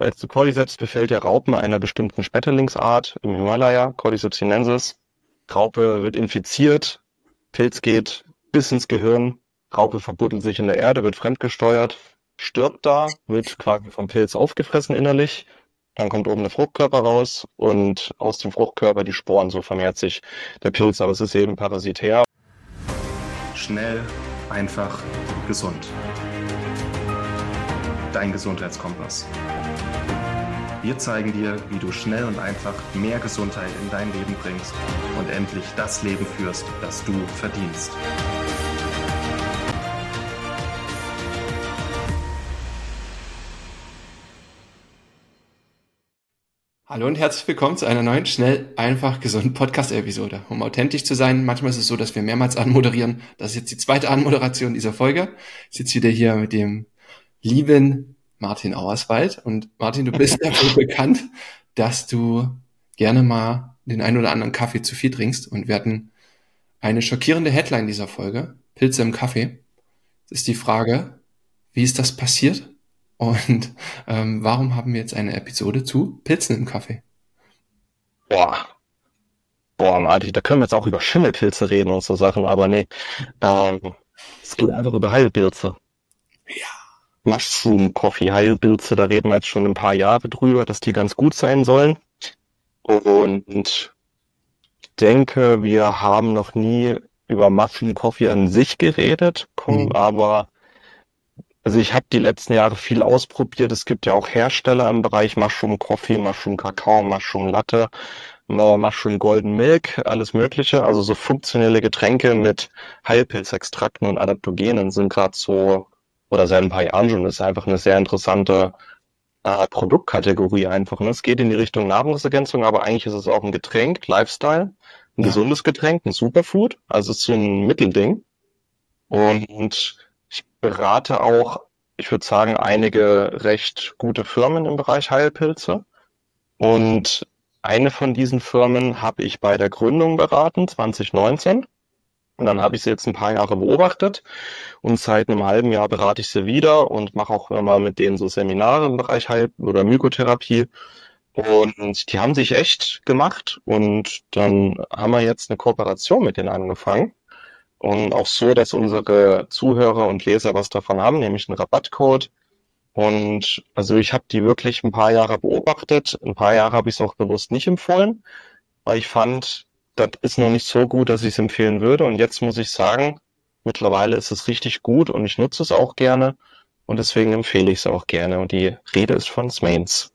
Weil zu Cordyceps befällt der Raupen einer bestimmten Schmetterlingsart im Himalaya, Cordyceps sinensis. Raupe wird infiziert, Pilz geht bis ins Gehirn, Raupe verbuddelt sich in der Erde, wird fremdgesteuert, stirbt da, wird quasi vom Pilz aufgefressen innerlich. Dann kommt oben der Fruchtkörper raus und aus dem Fruchtkörper die Sporen, so vermehrt sich der Pilz, aber es ist eben parasitär. Schnell, einfach, gesund. Dein Gesundheitskompass. Wir zeigen dir, wie du schnell und einfach mehr Gesundheit in dein Leben bringst und endlich das Leben führst, das du verdienst. Hallo und herzlich willkommen zu einer neuen Schnell, einfach, gesund Podcast-Episode. Um authentisch zu sein, manchmal ist es so, dass wir mehrmals anmoderieren. Das ist jetzt die zweite Anmoderation dieser Folge. Ich sitze wieder hier mit dem lieben Martin Auerswald. Und Martin, du bist dafür bekannt, dass du gerne mal den einen oder anderen Kaffee zu viel trinkst. Und wir hatten eine schockierende Headline dieser Folge, Pilze im Kaffee. Das ist die Frage, wie ist das passiert? Und warum haben wir jetzt eine Episode zu Pilzen im Kaffee? Boah, Martin, da können wir jetzt auch über Schimmelpilze reden und so Sachen, aber nee. Es geht einfach über Heilpilze. Ja. Mushroom Coffee Heilpilze, da reden wir jetzt schon ein paar Jahre drüber, dass die ganz gut sein sollen. Und ich denke, wir haben noch nie über Mushroom Coffee an sich geredet, aber also ich habe die letzten Jahre viel ausprobiert. Es gibt ja auch Hersteller im Bereich Mushroom Coffee, Mushroom Kakao, Mushroom Latte, Mushroom Golden Milk, alles Mögliche. Also so funktionelle Getränke mit Heilpilzextrakten und Adaptogenen sind gerade so, oder seit ein paar Jahren schon, das ist einfach eine sehr interessante Produktkategorie einfach. Und es geht in die Richtung Nahrungsergänzung, aber eigentlich ist es auch ein Getränk, Lifestyle, ein gesundes Getränk, ein Superfood. Also es ist so ein Mittelding. Und ich berate auch, ich würde sagen, einige recht gute Firmen im Bereich Heilpilze. Und eine von diesen Firmen habe ich bei der Gründung beraten, 2019. Und dann habe ich sie jetzt ein paar Jahre beobachtet. Und seit einem halben Jahr berate ich sie wieder und mache auch immer mit denen so Seminare im Bereich oder Mykotherapie. Und die haben sich echt gemacht. Und dann haben wir jetzt eine Kooperation mit denen angefangen. Und auch so, dass unsere Zuhörer und Leser was davon haben, nämlich einen Rabattcode. Und also ich habe die wirklich ein paar Jahre beobachtet. Ein paar Jahre habe ich es auch bewusst nicht empfohlen, weil ich fand, das ist noch nicht so gut, dass ich es empfehlen würde. Und jetzt muss ich sagen, mittlerweile ist es richtig gut und ich nutze es auch gerne. Und deswegen empfehle ich es auch gerne. Und die Rede ist von Smains.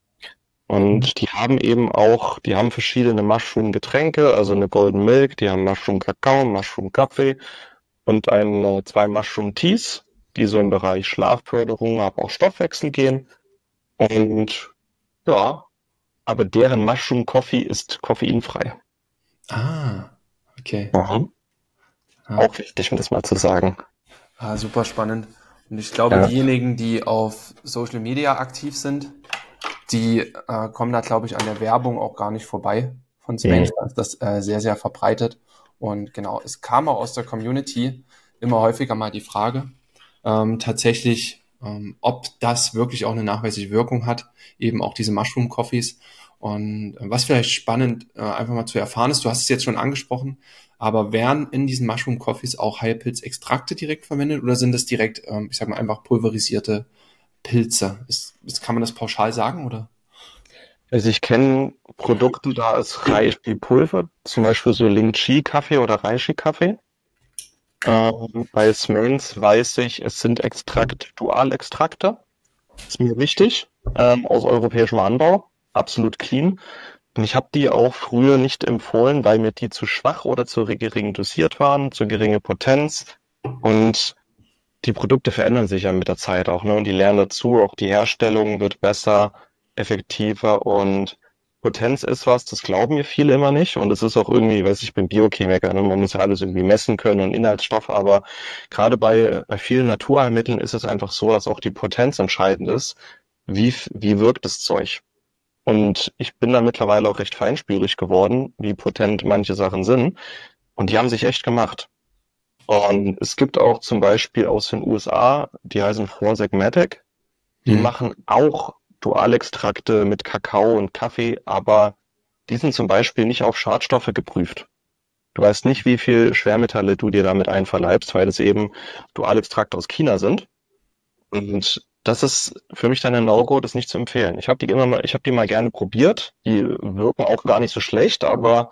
Und die haben verschiedene Mushroom-Getränke, also eine Golden Milk, die haben Mushroom-Kakao, Mushroom-Kaffee und zwei Mushroom-Teas, die so im Bereich Schlafförderung, aber auch Stoffwechsel gehen. Und ja, aber deren Mushroom-Coffee ist koffeinfrei. Ah, okay. Mhm. Ja. Auch wichtig, um das mal zu sagen. Super spannend. Und ich glaube, diejenigen, die auf Social Media aktiv sind, die kommen da, glaube ich, an der Werbung auch gar nicht vorbei von Smains. Da ist das sehr, sehr verbreitet. Und genau, es kam auch aus der Community immer häufiger mal die Frage, tatsächlich, ob das wirklich auch eine nachweisliche Wirkung hat, eben auch diese Mushroom Coffees. Und was vielleicht spannend einfach mal zu erfahren ist, du hast es jetzt schon angesprochen, aber werden in diesen Mushroom Coffees auch Heilpilzextrakte direkt verwendet oder sind das direkt, ich sag mal, einfach pulverisierte Pilze? Kann man das pauschal sagen, oder? Also ich kenne Produkte, da ist Reishi-Pulver, zum Beispiel so Ling-Chi-Kaffee oder Reishi-Kaffee. Bei Smains weiß ich, es sind Dualextrakte. Ist mir wichtig, aus europäischem Anbau, absolut clean. Und ich habe die auch früher nicht empfohlen, weil mir die zu schwach oder zu gering dosiert waren, zu geringe Potenz. Und die Produkte verändern sich ja mit der Zeit auch, ne? Und die lernen dazu, auch die Herstellung wird besser, effektiver und Potenz ist was, das glauben mir viele immer nicht. Und es ist auch irgendwie, ich bin Biochemiker, ne? Man muss ja alles irgendwie messen können und Inhaltsstoffe, aber gerade bei vielen Naturheilmitteln ist es einfach so, dass auch die Potenz entscheidend ist. Wie wirkt das Zeug? Und ich bin da mittlerweile auch recht feinfühlig geworden, wie potent manche Sachen sind. Und die haben sich echt gemacht. Und es gibt auch zum Beispiel aus den USA, die heißen Four Sigmatic, die machen auch Dualextrakte mit Kakao und Kaffee, aber die sind zum Beispiel nicht auf Schadstoffe geprüft. Du weißt nicht, wie viel Schwermetalle du dir damit einverleibst, weil das eben Dualextrakte aus China sind. Und das ist für mich dann ein No-Go, das nicht zu empfehlen. Ich habe die mal gerne probiert. Die wirken auch gar nicht so schlecht, aber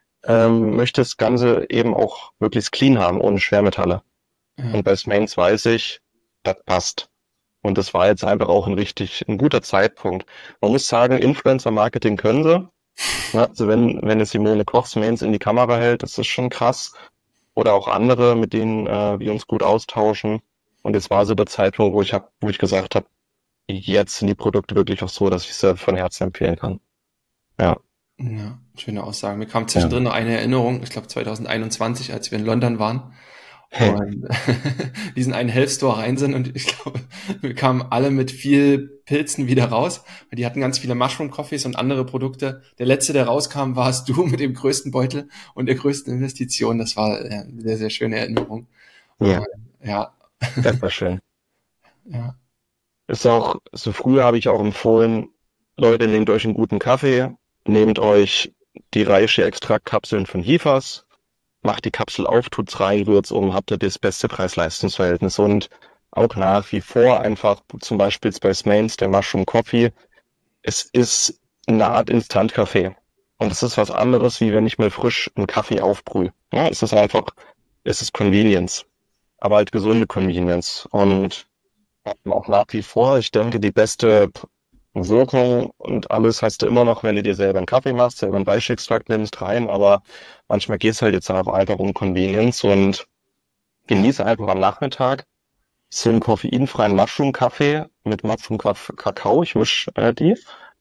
möchte das Ganze eben auch möglichst clean haben, ohne Schwermetalle. Ja. Und bei Smains weiß ich, das passt. Und das war jetzt einfach auch ein guter Zeitpunkt. Man muss sagen, Influencer-Marketing können sie. Ja, also wenn es Simone Koch Smains in die Kamera hält, das ist schon krass. Oder auch andere, mit denen wir uns gut austauschen. Und jetzt war so der Zeitpunkt, wo ich gesagt habe, jetzt sind die Produkte wirklich auch so, dass ich sie von Herzen empfehlen kann. Ja. Ja, schöne Aussagen. Mir kam zwischendrin noch eine Erinnerung, ich glaube 2021, als wir in London waren und diesen einen Health Store rein sind und ich glaube, wir kamen alle mit viel Pilzen wieder raus, weil die hatten ganz viele Mushroom Coffees und andere Produkte. Der letzte, der rauskam, warst du mit dem größten Beutel und der größten Investition. Das war eine sehr, sehr schöne Erinnerung. Ja, Ja, das war schön. ja, Ist auch, so früher habe ich auch empfohlen, Leute, nehmt euch einen guten Kaffee, nehmt euch die Reishi-Extraktkapseln von Hifas, macht die Kapsel auf, tut's rein, rührt's um, habt ihr das beste Preis-Leistungs-Verhältnis. Und auch nach wie vor einfach, zum Beispiel bei Smains, der Mushroom Coffee, es ist eine Art Instant-Kaffee. Und es ist was anderes, wie wenn ich mal frisch einen Kaffee aufbrühe. Ja, es ist Convenience. Aber halt gesunde Convenience. Und auch nach wie vor, ich denke, die beste Wirkung und alles hast du immer noch, wenn du dir selber einen Kaffee machst, selber einen Reishi-Extrakt nimmst rein, aber manchmal geht's halt jetzt einfach um Convenience und genieße einfach am Nachmittag so einen koffeinfreien Mushroom-Kaffee mit Mushroom-Kakao, ich mische die,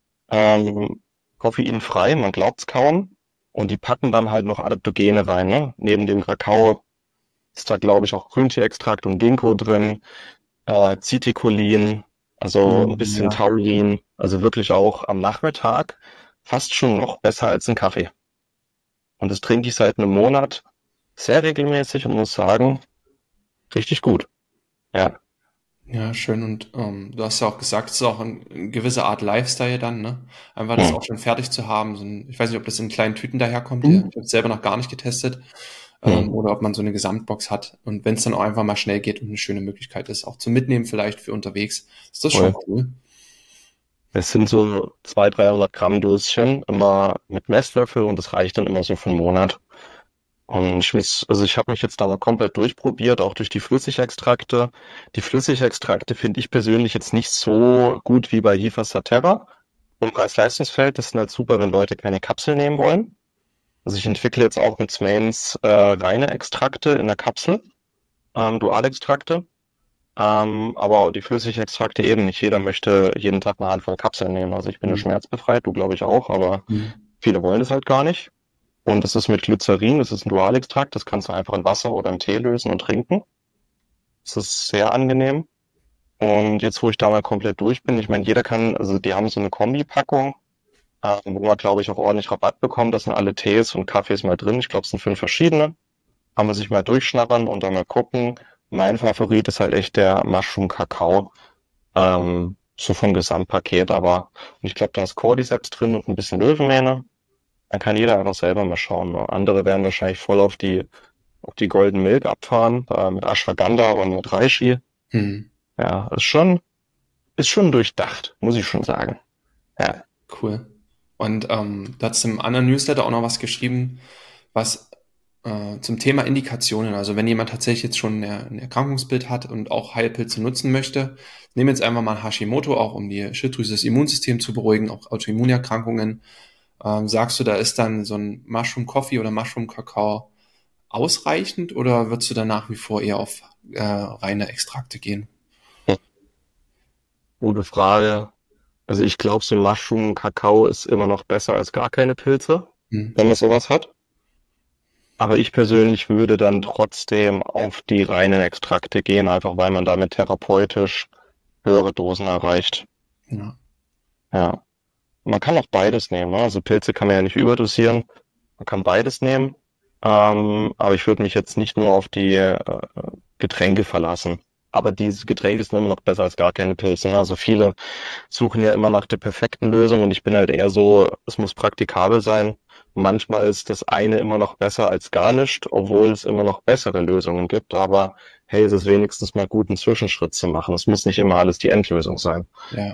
koffeinfrei, man glaubt's kaum, und die packen dann halt noch Adaptogene rein, ne? Neben dem Kakao ist da, glaube ich, auch Grüntee-Extrakt und Ginkgo drin, Citicoline, also ein bisschen ja. Taurin, also wirklich auch am Nachmittag fast schon noch besser als ein Kaffee. Und das trinke ich seit einem Monat sehr regelmäßig und muss sagen, richtig gut. Ja, Ja, schön. Und du hast ja auch gesagt, es ist auch eine gewisse Art Lifestyle dann, ne? Einfach das auch schon fertig zu haben. Ich weiß nicht, ob das in kleinen Tüten daherkommt. Ich habe es selber noch gar nicht getestet. Oder ob man so eine Gesamtbox hat. Und wenn es dann auch einfach mal schnell geht und eine schöne Möglichkeit ist, auch zum Mitnehmen vielleicht für unterwegs, ist das schon cool. Es sind so 200-300 Gramm Döschen, immer mit Messlöffel und das reicht dann immer so für einen Monat. Und ich habe mich jetzt da mal komplett durchprobiert, auch durch die Flüssigextrakte. Die Flüssigextrakte finde ich persönlich jetzt nicht so gut wie bei Hifas Saterra. Im Preis-Leistungsfeld, das sind halt super, wenn Leute keine Kapsel nehmen wollen. Also ich entwickle jetzt auch mit Smains reine Extrakte in der Kapsel, Dualextrakte. Aber die Flüssigextrakte eben nicht. Jeder möchte jeden Tag eine Handvoll Kapseln nehmen. Also ich bin schmerzbefreit, du glaube ich auch, aber viele wollen das halt gar nicht. Und das ist mit Glycerin, das ist ein Dualextrakt, das kannst du einfach in Wasser oder in Tee lösen und trinken. Das ist sehr angenehm. Und jetzt, wo ich da mal komplett durch bin, ich meine, also die haben so eine Kombi-Packung, wo man, glaube ich, auch ordentlich Rabatt bekommt. Da sind alle Tees und Kaffees mal drin. Ich glaube, es sind 5 verschiedene. Kann man sich mal durchschnappern und dann mal gucken. Mein Favorit ist halt echt der Mushroom Kakao. So vom Gesamtpaket, aber ich glaube, da ist Cordyceps drin und ein bisschen Löwenmähne. Dann kann jeder einfach selber mal schauen. Andere werden wahrscheinlich voll auf die Golden Milk abfahren, mit Ashwagandha und mit Reishi. Ja, ist schon durchdacht, muss ich schon sagen. Ja. Cool. Und du hast im anderen Newsletter auch noch was geschrieben, was zum Thema Indikationen, also wenn jemand tatsächlich jetzt schon ein Erkrankungsbild hat und auch Heilpilze nutzen möchte, nehmen jetzt einfach mal Hashimoto, auch um die Schilddrüse, das Immunsystem zu beruhigen, auch Autoimmunerkrankungen. Sagst du, da ist dann so ein Mushroom Coffee oder Mushroom Kakao ausreichend oder würdest du dann nach wie vor eher auf reine Extrakte gehen? Gute Frage. Also ich glaube, so Mushroom Kakao ist immer noch besser als gar keine Pilze, wenn man sowas hat. Aber ich persönlich würde dann trotzdem auf die reinen Extrakte gehen, einfach weil man damit therapeutisch höhere Dosen erreicht. Ja. Ja. Man kann auch beides nehmen, ne? Also Pilze kann man ja nicht überdosieren. Man kann beides nehmen. Aber ich würde mich jetzt nicht nur auf die Getränke verlassen. aber dieses Getränk ist immer noch besser als gar keine Pilze. Also viele suchen ja immer nach der perfekten Lösung und ich bin halt eher so, es muss praktikabel sein. Manchmal ist das eine immer noch besser als gar nicht, obwohl es immer noch bessere Lösungen gibt. Aber hey, es ist wenigstens mal gut, einen Zwischenschritt zu machen. Es muss nicht immer alles die Endlösung sein. Ja.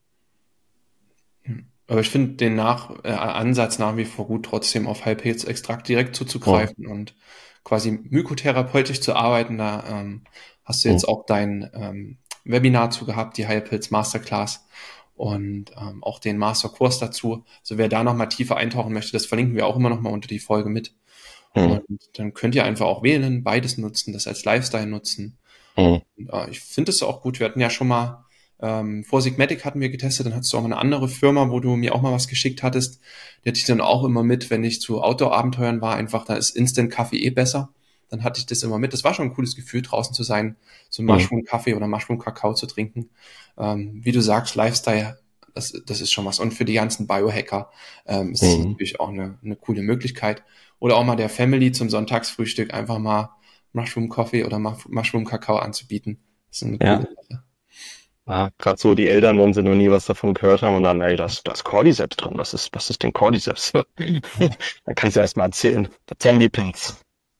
Aber ich finde den Ansatz nach wie vor gut, trotzdem auf Heilpilzextrakt direkt zuzugreifen und quasi mykotherapeutisch zu arbeiten. Da hast du jetzt auch dein Webinar zu gehabt, die Heilpilz Masterclass und auch den Masterkurs dazu. Also wer da nochmal tiefer eintauchen möchte, das verlinken wir auch immer nochmal unter die Folge mit. Und dann könnt ihr einfach auch wählen, beides nutzen, das als Lifestyle nutzen. Und, ich finde es auch gut. Wir hatten ja schon mal vor Sigmatic hatten wir getestet, dann hattest du auch eine andere Firma, wo du mir auch mal was geschickt hattest. Die hatte ich dann auch immer mit, wenn ich zu Outdoor-Abenteuern war, einfach, da ist Instant-Kaffee besser. Dann hatte ich das immer mit. Das war schon ein cooles Gefühl, draußen zu sein, so Mushroom-Kaffee oder Mushroom-Kakao zu trinken. Wie du sagst, Lifestyle, das ist schon was. Und für die ganzen Biohacker ist das natürlich auch eine coole Möglichkeit. Oder auch mal der Family zum Sonntagsfrühstück einfach mal Mushroom-Coffee oder Mushroom-Kakao anzubieten. Das ist eine coole Sache. Ja, gerade so die Eltern, wenn sie noch nie was davon gehört haben und dann, ey, da ist Cordyceps drin. Was ist denn Cordyceps? Dann kannst du erst mal erzählen. Der Zombie-Pilz.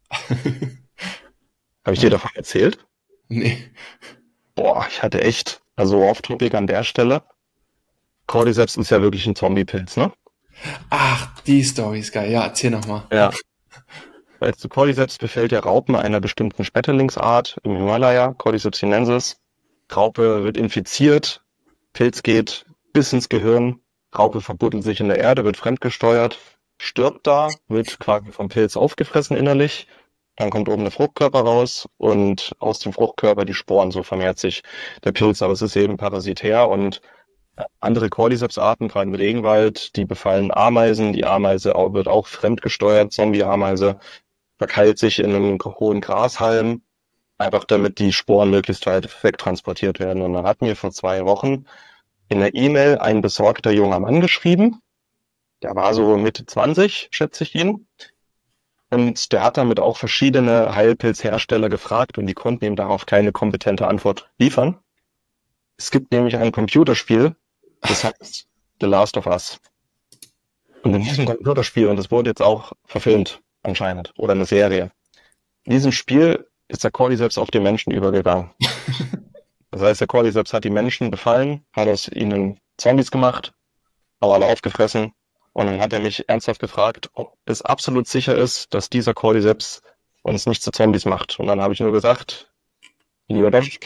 Habe ich dir davon erzählt? Nee. Boah, ich hatte echt, also off-topic an der Stelle. Cordyceps ist ja wirklich ein Zombie-Pilz, ne? Ach, die Story ist geil. Ja, erzähl nochmal. Ja. Weil zu Cordyceps befällt der Raupen einer bestimmten Schmetterlingsart im Himalaya, Cordyceps sinensis. Raupe wird infiziert, Pilz geht bis ins Gehirn, Raupe verbuddelt sich in der Erde, wird fremdgesteuert, stirbt da, wird quasi vom Pilz aufgefressen innerlich, dann kommt oben der Fruchtkörper raus und aus dem Fruchtkörper die Sporen, so vermehrt sich der Pilz, aber es ist eben parasitär und andere Cordyceps-Arten, gerade im Regenwald, die befallen Ameisen, die Ameise wird auch fremdgesteuert, Zombie-Ameise, verkeilt sich in einem hohen Grashalm, einfach damit die Sporen möglichst weit wegtransportiert werden. Und dann hat mir vor 2 Wochen in der E-Mail ein besorgter junger Mann geschrieben. Der war so Mitte 20, schätze ich ihn. Und der hat damit auch verschiedene Heilpilzhersteller gefragt und die konnten ihm darauf keine kompetente Antwort liefern. Es gibt nämlich ein Computerspiel, das heißt The Last of Us. Und in diesem Computerspiel, und das wurde jetzt auch verfilmt anscheinend, oder eine Serie, in diesem Spiel ist der Cordyceps auf die Menschen übergegangen. Das heißt, der Cordyceps hat die Menschen befallen, hat aus ihnen Zombies gemacht, aber alle aufgefressen. Und dann hat er mich ernsthaft gefragt, ob es absolut sicher ist, dass dieser Cordyceps uns nicht zu Zombies macht. Und dann habe ich nur gesagt, lieber Dominik,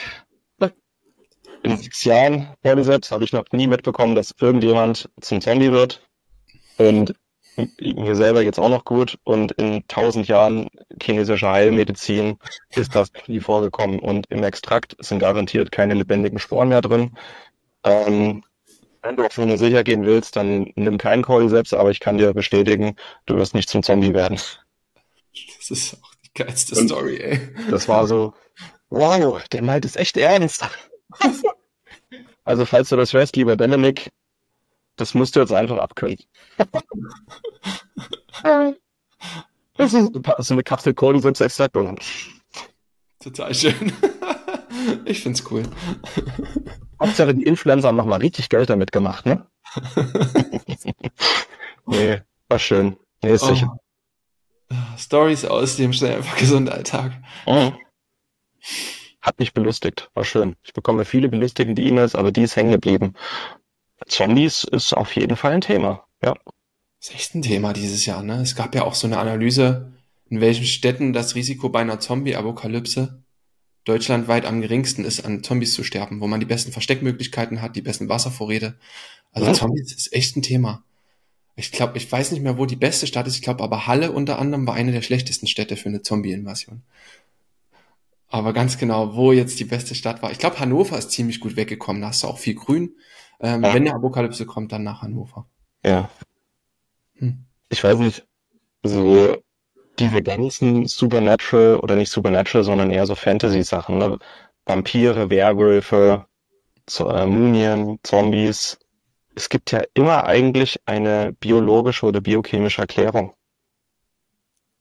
in 6 Jahren Cordyceps habe ich noch nie mitbekommen, dass irgendjemand zum Zombie wird. Und mir selber geht's auch noch gut und in 1000 Jahren chinesischer Heilmedizin ist das nie vorgekommen und im Extrakt sind garantiert keine lebendigen Sporen mehr drin. Wenn du auf Nummer sicher gehen willst, dann nimm keinen Cordyceps, aber ich kann dir bestätigen, du wirst nicht zum Zombie werden. Das ist auch die geilste Story, ey. Das war so, wow, der meint es echt ernst. Also falls du das hörst, lieber Benedikt, das musst du jetzt einfach abkönnen. Das ist so eine Kapsel Cordyceps-Extrakt. Total schön. Ich find's cool. Hauptsache die Influencer haben nochmal richtig Geld damit gemacht, ne? Nee, war schön. Nee, ist sicher. Stories aus dem schnell einfach gesunden Alltag. Hat mich belustigt, war schön. Ich bekomme viele belustigende E-Mails, aber die ist hängen geblieben. Zombies ist auf jeden Fall ein Thema, ja. Das ist echt ein Thema dieses Jahr, ne? Es gab ja auch so eine Analyse, in welchen Städten das Risiko bei einer Zombie-Apokalypse deutschlandweit am geringsten ist, an Zombies zu sterben, wo man die besten Versteckmöglichkeiten hat, die besten Wasservorräte. Also Zombies ist echt ein Thema. Ich glaube, ich weiß nicht mehr, wo die beste Stadt ist. Ich glaube, aber Halle unter anderem war eine der schlechtesten Städte für eine Zombie-Invasion. Aber ganz genau, wo jetzt die beste Stadt war. Ich glaube, Hannover ist ziemlich gut weggekommen. Da hast du auch viel Grün. Wenn eine Apokalypse kommt, dann nach Hannover. Ja. Ich weiß nicht, so diese ganzen Supernatural oder nicht Supernatural, sondern eher so Fantasy-Sachen, ne? Vampire, Werwölfe, Mumien, Zombies. Es gibt ja immer eigentlich eine biologische oder biochemische Erklärung.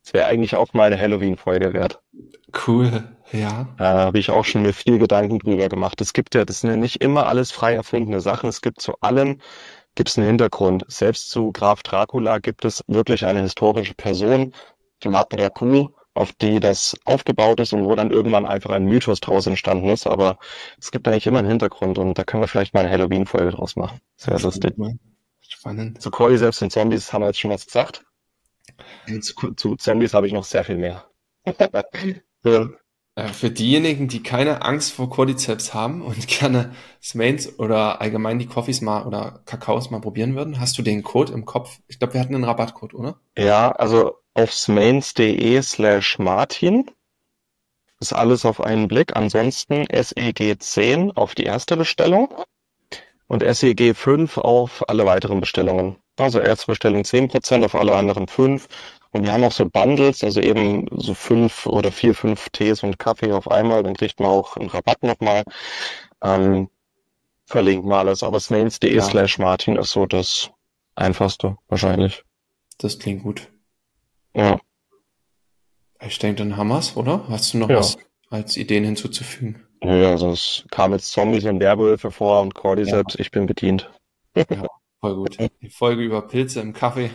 Das wäre eigentlich auch mal eine Halloween-Folge wert. Cool, ja. Da habe ich auch schon mir viel Gedanken drüber gemacht. Das sind ja nicht immer alles frei erfundene Sachen. Es gibt zu allem, gibt es einen Hintergrund. Selbst zu Graf Dracula gibt es wirklich eine historische Person, die Martin Dracul, auf die das aufgebaut ist und wo dann irgendwann einfach ein Mythos draus entstanden ist. Aber es gibt eigentlich immer einen Hintergrund und da können wir vielleicht mal eine Halloween-Folge draus machen. Sehr lustig. Spannend. Zu Cordyceps und Zombies haben wir jetzt schon was gesagt. Zu Zombies habe ich noch sehr viel mehr. Ja. Für diejenigen, die keine Angst vor Cordyceps haben und gerne Smains oder allgemein die Coffees mal oder Kakaos mal probieren würden, hast du den Code im Kopf? Ich glaube, wir hatten einen Rabattcode, oder? Ja, also auf smains.de/Martin ist alles auf einen Blick. Ansonsten SEG10 auf die erste Bestellung und SEG5 auf alle weiteren Bestellungen. Also erste Bestellung 10%, auf alle anderen 5%. Und wir haben auch so Bundles, also eben so 5 oder 4, 5 Tees und Kaffee auf einmal. Dann kriegt man auch einen Rabatt nochmal. Verlinken wir alles. Aber smains.de/Martin ist so das Einfachste wahrscheinlich. Das klingt gut. Ja. Ich denke, dann haben wir's, oder? Hast du noch was als Ideen hinzuzufügen? Ja, also es kam jetzt Zombies und Werwölfe vor und Cordyceps, ich bin bedient. Ja, voll gut. Die Folge über Pilze im Kaffee.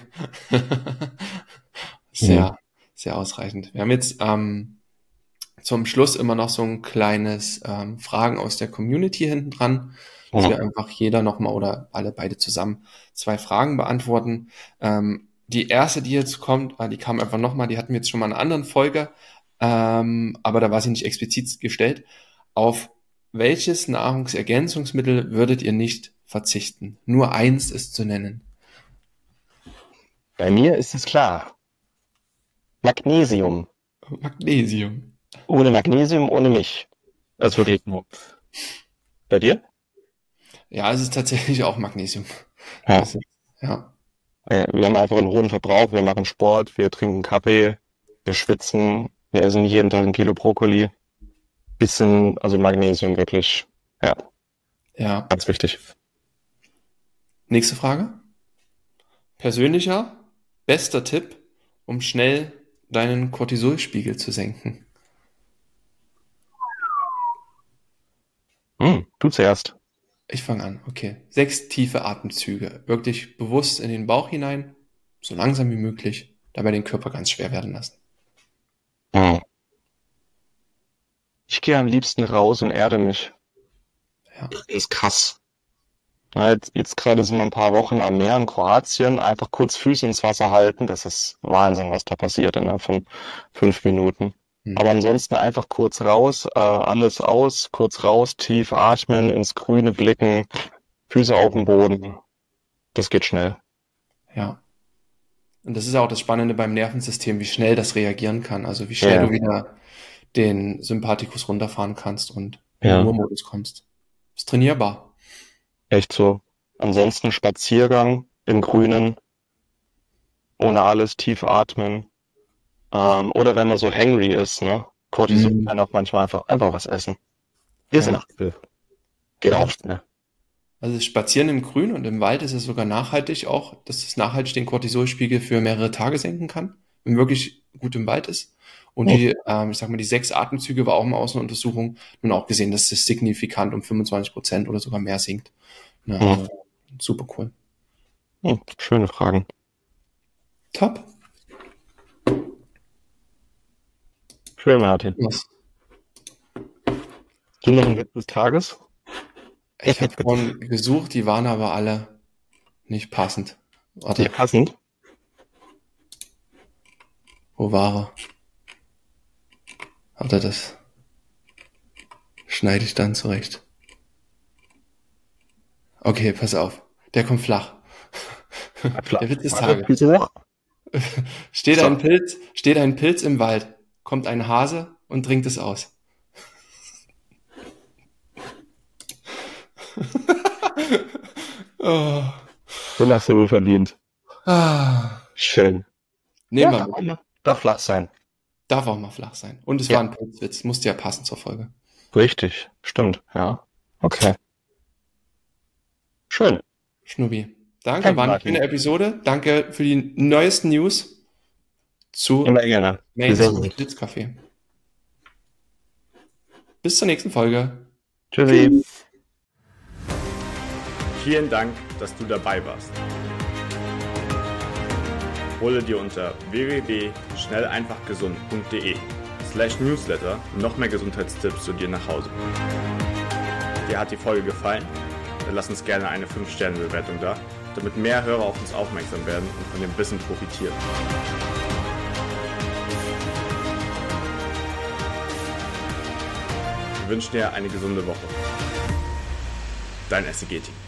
Sehr, sehr ausreichend. Wir haben jetzt zum Schluss immer noch so ein kleines Fragen aus der Community hinten dran, dass wir einfach jeder nochmal oder beide zusammen 2 Fragen beantworten. Die erste, die jetzt kommt, die kam einfach nochmal, die hatten wir jetzt schon mal in einer anderen Folge, aber da war sie nicht explizit gestellt. Auf welches Nahrungsergänzungsmittel würdet ihr nicht verzichten? Nur eins ist zu nennen. Bei mir ist es klar. Magnesium. Magnesium. Ohne Magnesium, ohne mich. Das würde ich nur. Bei dir? Ja, es ist tatsächlich auch Magnesium. Ja. Ja. Wir haben einfach einen hohen Verbrauch, wir machen Sport, wir trinken Kaffee, wir schwitzen, wir essen nicht jeden Tag 1 Kilo Brokkoli. Also Magnesium wirklich, Ja. ganz wichtig. Nächste Frage. Persönlicher, bester Tipp, um schnell deinen Cortisolspiegel zu senken? Du zuerst. Ich fange an, okay. 6 tiefe Atemzüge. Wirklich bewusst in den Bauch hinein, so langsam wie möglich, dabei den Körper ganz schwer werden lassen. Ich gehe am liebsten raus und erde mich. Ja. Das ist krass. Jetzt gerade sind wir ein paar Wochen am Meer in Kroatien, einfach kurz Füße ins Wasser halten, das ist Wahnsinn, was da passiert innerhalb von 5 Minuten. Aber ansonsten einfach kurz raus, alles aus, kurz raus, tief atmen, ins Grüne blicken, Füße auf dem Boden. Das geht schnell. Ja. Und das ist auch das Spannende beim Nervensystem, wie schnell das reagieren kann. Also wie schnell du wieder den Sympathikus runterfahren kannst und in den Ruhemodus kommst. Ist trainierbar. Echt so. Ansonsten Spaziergang im Grünen, ohne alles, tief atmen. Oder wenn man so hangry ist, ne? Cortisol kann auch manchmal einfach was essen. Ist ein Apfel. Geht auch, ne? Also das Spazieren im Grün und im Wald ist es sogar nachhaltig auch, dass es nachhaltig den Cortisolspiegel für mehrere Tage senken kann, wenn wirklich gut im Wald ist. Und die 6 Atemzüge war auch mal aus einer Untersuchung nun auch gesehen, dass es signifikant um 25% oder sogar mehr sinkt. Ja, also super cool. Schöne Fragen. Top. Schön, Martin. Was? Du noch ein Witz des Tages? Ich habe vorhin gesucht, die waren aber alle nicht passend. Warte. Nicht passend? Wo war er? Warte, das schneide ich dann zurecht. Okay, pass auf. Der kommt flach. Der Witz des Tages. Steht ein Pilz im Wald, kommt ein Hase und trinkt es aus. Den hast du wohl verdient. Schön. Nehmen wir mit. Darf flach sein. Darf auch mal flach sein. Und es war ein Pilzwitz. Musste ja passen zur Folge. Richtig. Stimmt. Ja. Okay. Schön. Schnubbi. Danke, war eine schöne Episode. Danke für die neuesten News. zu Immer gerne. Blitzkaffee. Bis zur nächsten Folge. Tschüssi. Vielen Dank, dass du dabei warst. Hole dir unter www.schnelleinfachgesund.de/newsletter noch mehr Gesundheitstipps zu dir nach Hause. Dir hat die Folge gefallen? Dann lass uns gerne eine 5-Sterne-Bewertung da, damit mehr Hörer auf uns aufmerksam werden und von dem Wissen profitieren. Wir wünschen dir eine gesunde Woche. Dein SEG-Team.